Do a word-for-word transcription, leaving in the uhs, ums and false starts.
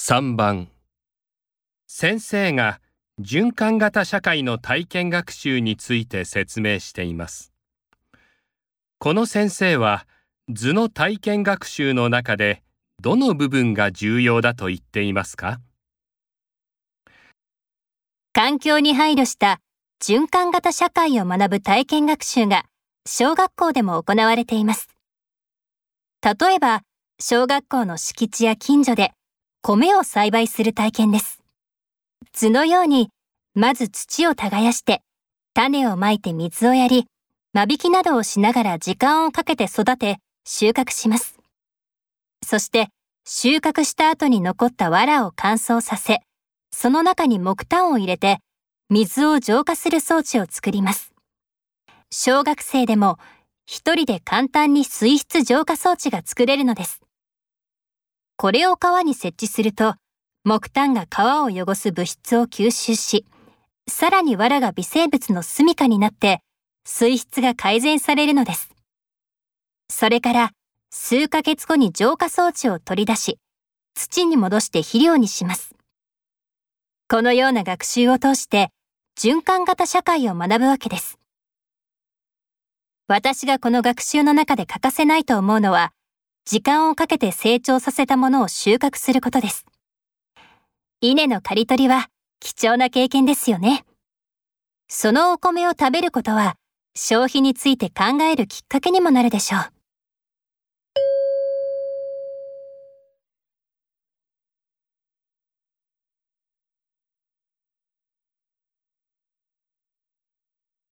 さんばん、先生が循環型社会の体験学習について説明しています。この先生は図の体験学習の中でどの部分が重要だと言っていますか？ 環境に配慮した循環型社会を学ぶ体験学習が小学校でも行われています。例えば、小学校の敷地や近所で米を栽培する体験です。図のように、まず土を耕して、種をまいて水をやり、間引きなどをしながら時間をかけて育て、収穫します。そして、収穫した後に残った藁を乾燥させ、その中に木炭を入れて、水を浄化する装置を作ります。小学生でも、一人で簡単に水質浄化装置が作れるのです。これを川に設置すると、木炭が川を汚す物質を吸収し、さらに藁が微生物の住処になって、水質が改善されるのです。それから、数ヶ月後に浄化装置を取り出し、土に戻して肥料にします。このような学習を通して、循環型社会を学ぶわけです。私がこの学習の中で欠かせないと思うのは、時間をかけて成長させたものを収穫することです。稲の刈り取りは貴重な経験ですよね。そのお米を食べることは、消費について考えるきっかけにもなるでしょう。